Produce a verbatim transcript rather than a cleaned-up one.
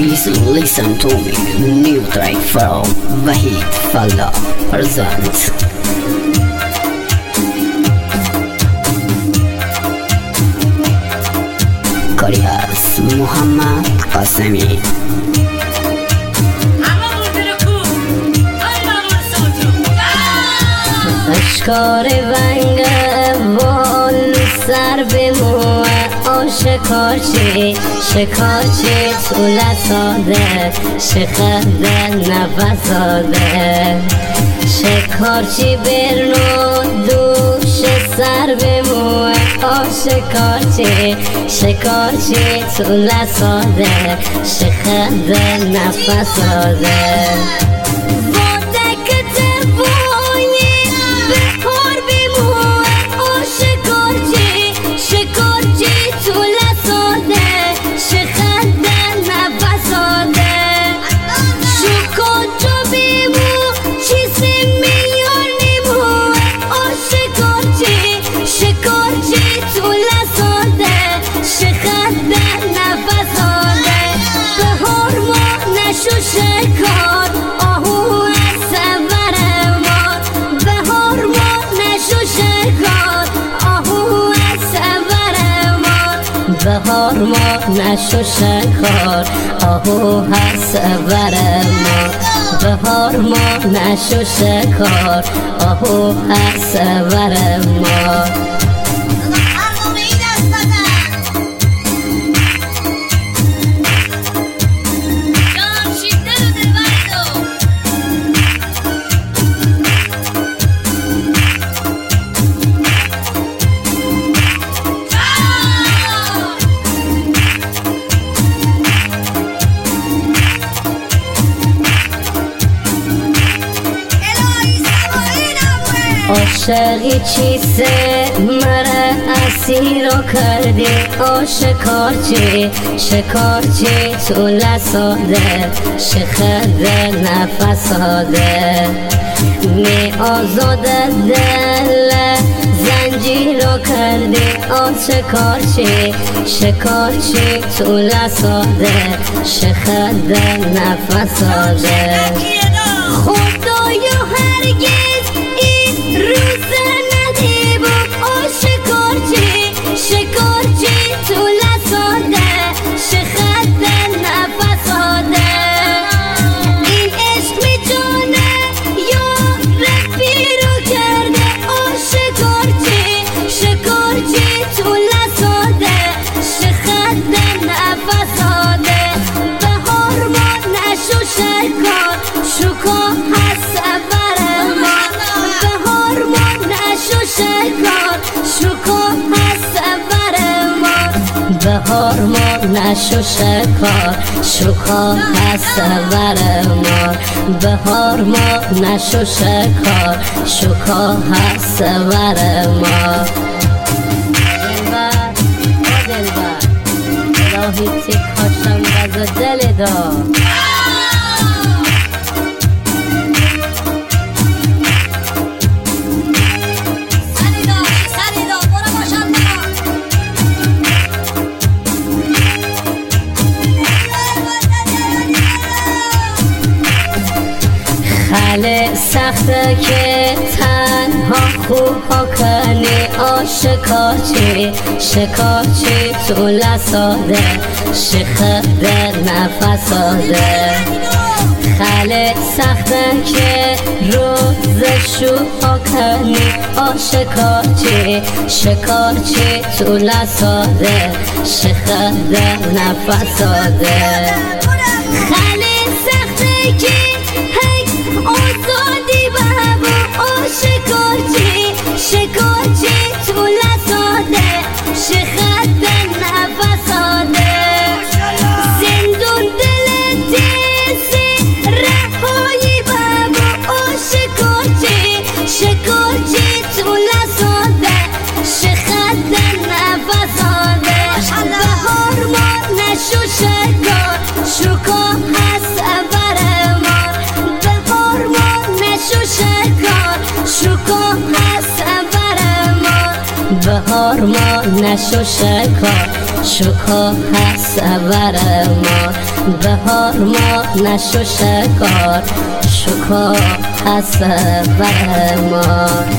Please listen to me. New track from Wahid Falla presents. Karyas Muhammad Qasemi. اشکار ونگ وال سر به موه آشکارچی شکارچی طول ساده شخده نفساده شکارچی برنو دوش سر به موه آشکارچی شکارچی طول ساده شخده نفساده بهار ما نشو شکار آهو هست بر ما بهار ما نشو شکار آهو هست بر ما عاشقی چیسته مرا اسیر رو کردی آشکارچی شکارچی طول ساده شخده نفساده می آزاده دل زنجیر رو کردی آشکارچی شکارچی طول ساده شخده نفساده خدایا هرگز روز ندی بود آشکارچی شکارچی طول ساده شخده نفساده این عشق می جانه یا رفی رو کرده آشکارچی شکارچی طول ساده شخده نفساده بهار ما نشو شکار شکا هست بر ما بهار ما نشو شکار شکا هست بر ما بهار ما نشو شکار شکا هست بر ما بهار ما نشو شکار شکا هست بر ما دلبر او دلبر الهی تکاشم بز دل دار خاله سخته که تنها خوب ها کنی آشکارچی شکارچی طول ساده شخده نفساده خاله سخته که روزشو ها کنی آشکارچی شکارچی طول ساده شخده نفساده خاله سخته که آزادی بابا آشکارچی شکارچی طول ساده شخده نفساده زندون دل تیزی رهایی بابا آشکارچی شکارچی طول ساده شخده نفساده بهار ما نشو شکار شکا هست بر ما بهار ما نشو شکار شکا هست بر ما بهار ما نشو شکار شکا هست بر ما بهار ما نشو شکار شکا هست بر ما